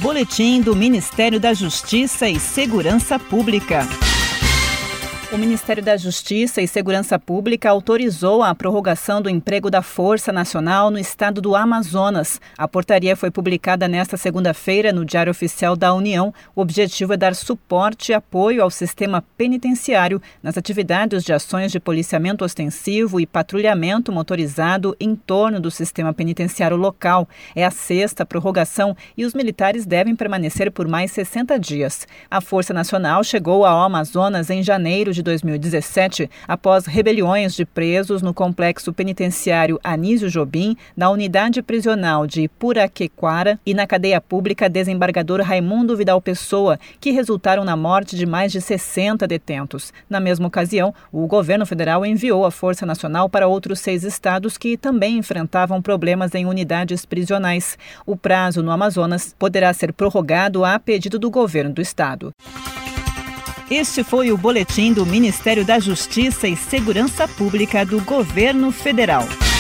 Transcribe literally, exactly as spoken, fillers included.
Boletim do Ministério da Justiça e Segurança Pública. O Ministério da Justiça e Segurança Pública autorizou a prorrogação do emprego da Força Nacional no estado do Amazonas. A portaria foi publicada nesta segunda-feira no Diário Oficial da União. O objetivo é dar suporte e apoio ao sistema penitenciário nas atividades de ações de policiamento ostensivo e patrulhamento motorizado em torno do sistema penitenciário local. É a sexta prorrogação e os militares devem permanecer por mais sessenta dias. A Força Nacional chegou ao Amazonas em janeiro de dois mil e dezessete, após rebeliões de presos no complexo penitenciário Anísio Jobim, na unidade prisional de Puraquequara e na cadeia pública Desembargador Raimundo Vidal Pessoa, que resultaram na morte de mais de sessenta detentos. Na mesma ocasião, o governo federal enviou a Força Nacional para outros seis estados que também enfrentavam problemas em unidades prisionais. O prazo no Amazonas poderá ser prorrogado a pedido do governo do estado. Este foi o boletim do Ministério da Justiça e Segurança Pública do Governo Federal.